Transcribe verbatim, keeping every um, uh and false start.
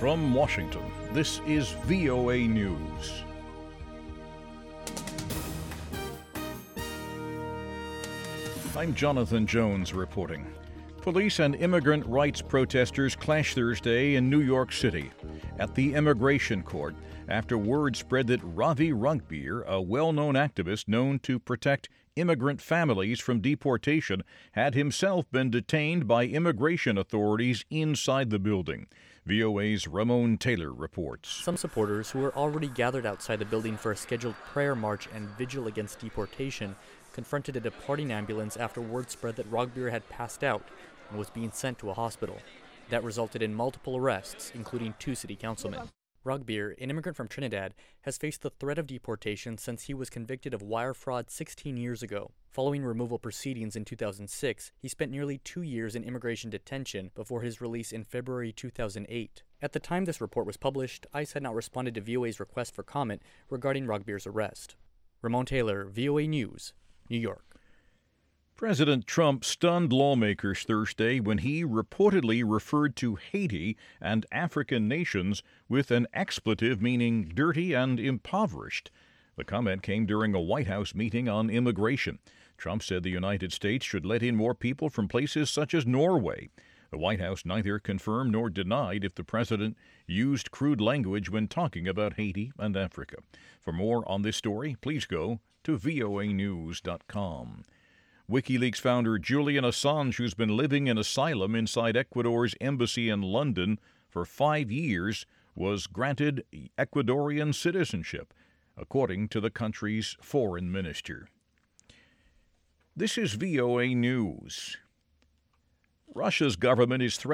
From Washington, this is V O A News. I'm Jonathan Jones reporting. Police and immigrant rights protesters clashed Thursday in New York City at the Immigration Court after word spread that Ravi Rangbeer, a well-known activist known to protect immigrant families from deportation, had himself been detained by immigration authorities inside the building. V O A's Ramon Taylor reports. Some supporters who were already gathered outside the building for a scheduled prayer march and vigil against deportation confronted a departing ambulance after word spread that Rangbeer had passed out and was being sent to a hospital. That resulted in multiple arrests, including two city councilmen. Rangbeer, an immigrant from Trinidad, has faced the threat of deportation since he was convicted of wire fraud sixteen years ago. Following removal proceedings in two thousand six, he spent nearly two years in immigration detention before his release in February two thousand eight. At the time this report was published, ICE had not responded to V O A's request for comment regarding Rangbeer's arrest. Ramon Taylor, V O A News, New York. President Trump stunned lawmakers Thursday when he reportedly referred to Haiti and African nations with an expletive meaning dirty and impoverished. The comment came during a White House meeting on immigration. Trump said the United States should let in more people from places such as Norway. The White House neither confirmed nor denied if the president used crude language when talking about Haiti and Africa. For more on this story, please go to V O A news dot com. WikiLeaks founder Julian Assange, who's been living in asylum inside Ecuador's embassy in London for five years, was granted Ecuadorian citizenship, according to the country's foreign minister. This is V O A News. Russia's government is threatening